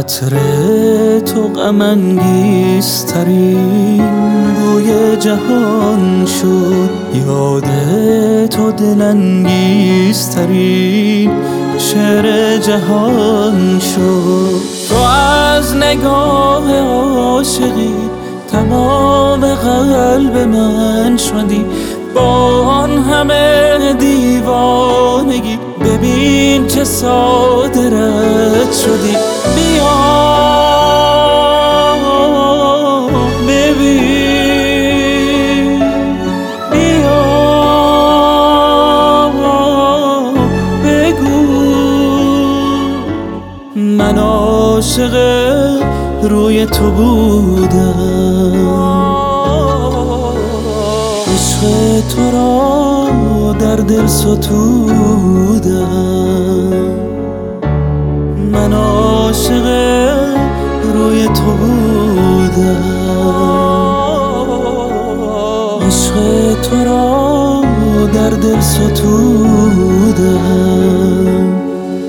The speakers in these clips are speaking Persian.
عطر تو غم انگیزترین بوی جهان شد، یاد تو دل انگیزترین شعر جهان شد. تو از نگاه عاشقی تمام قلب من شدی، با آن همه دیوانگی ببین چه ساده رد شدی. بیا ببین، بیا بگو من عاشق روی تو بودم، عشق تو را در دل ستودم. من عاشق روی تو بودم، عشق تو را در دل ستودم.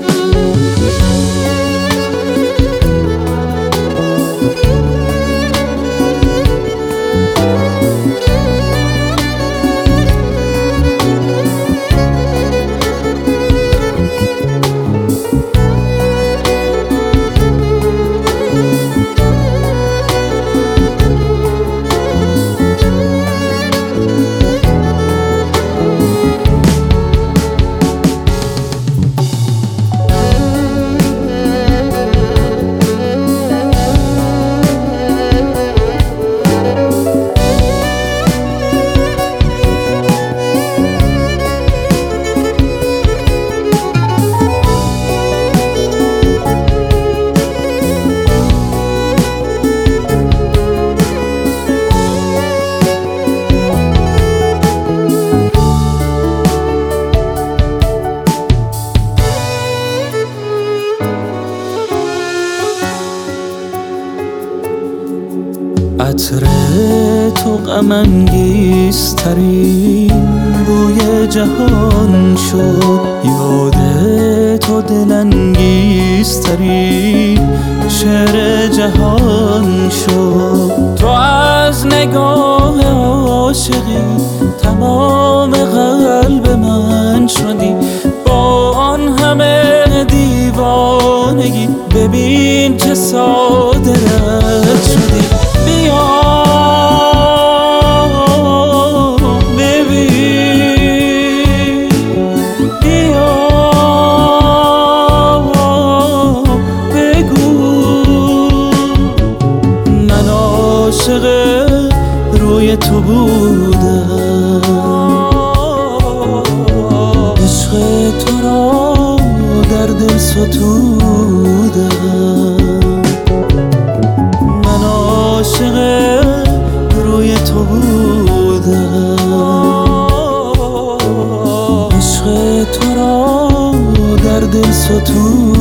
عطر تو غم انگیزترین بوی جهان شد، یاد تو دل انگیزترین شعر جهان شد. تو از نگاه عاشقی تمام قلب من شدی، با آن همه دیوانگی ببین چه ساده رد شدی. بیا ببین، بیا بگو من عاشق روی تو بودم، عشق تو را در دل ستودم. من عاشق روی تو بودم، عشق تو را در دل ستودم.